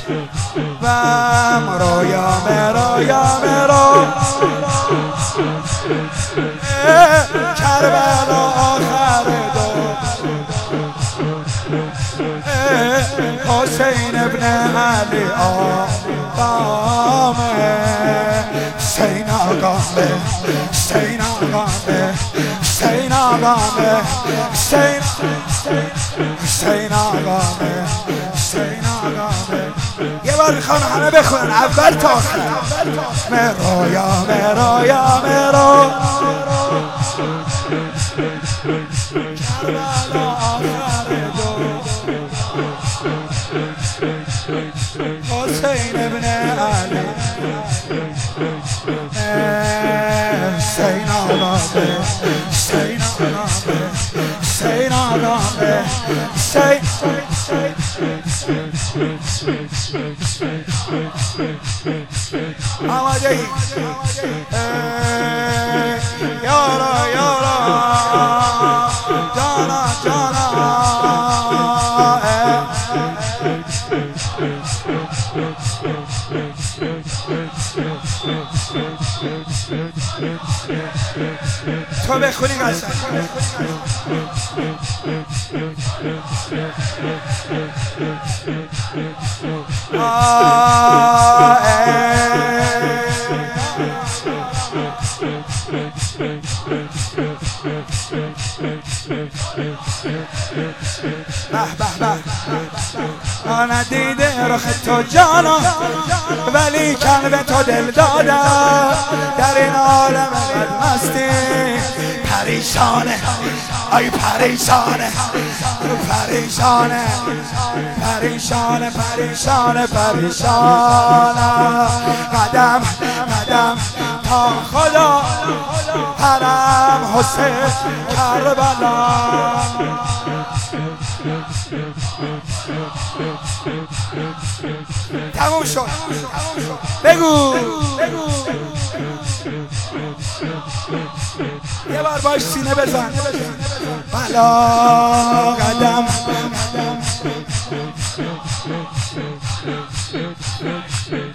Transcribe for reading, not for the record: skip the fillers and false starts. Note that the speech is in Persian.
مرو یا مرو یا مرو کربلا آخر دو حسین ابن علی آقامه حسین آقامه حسین آقامه حسین آقامه حسین آقامه حسین آقامه. یه بار میخوام همه بخونن اول تا آخر. مرو یا مرو یا مرو کربلا آخر دو حسین ابن علی حسین آقامه حسین آقامه حسین آقامه حسین آماده ای یارا یارا جانا جانا تو بخونی قشنگ ندیده رخ تو جانا ولی کن به تو دل دادم در این عالم مستی پریشانه ای پریشانه پریشانه پریشانه پریشانه پریشانه قدم قدم تا خدا حرم حسین کربلا تموم شد بگو یه بار باش سینه بزن بلا قدم